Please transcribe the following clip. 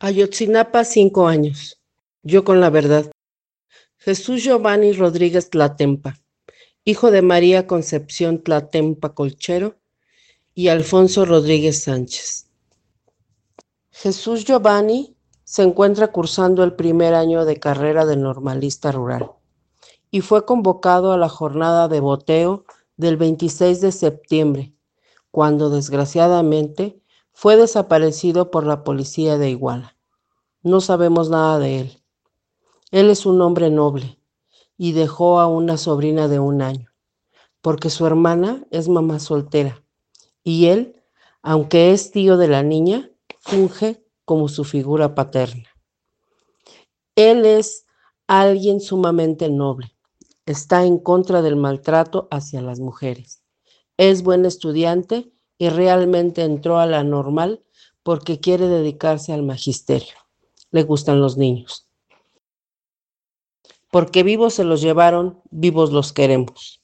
Ayotzinapa, 5 años. Yo con la verdad. Jesús Giovanni Rodríguez Tlatempa, hijo de María Concepción Tlatempa Colchero y Alfonso Rodríguez Sánchez. Jesús Giovanni se encuentra cursando el primer año de carrera de normalista rural y fue convocado a la jornada de boteo del 26 de septiembre, cuando desgraciadamente fue desaparecido por la policía de Iguala. No sabemos nada de él. Él es un hombre noble y dejó a una sobrina de 1 año, porque su hermana es mamá soltera y él, aunque es tío de la niña, funge como su figura paterna. Él es alguien sumamente noble. Está en contra del maltrato hacia las mujeres. Es buen estudiante y realmente entró a la normal porque quiere dedicarse al magisterio. Le gustan los niños. Porque vivos se los llevaron, vivos los queremos.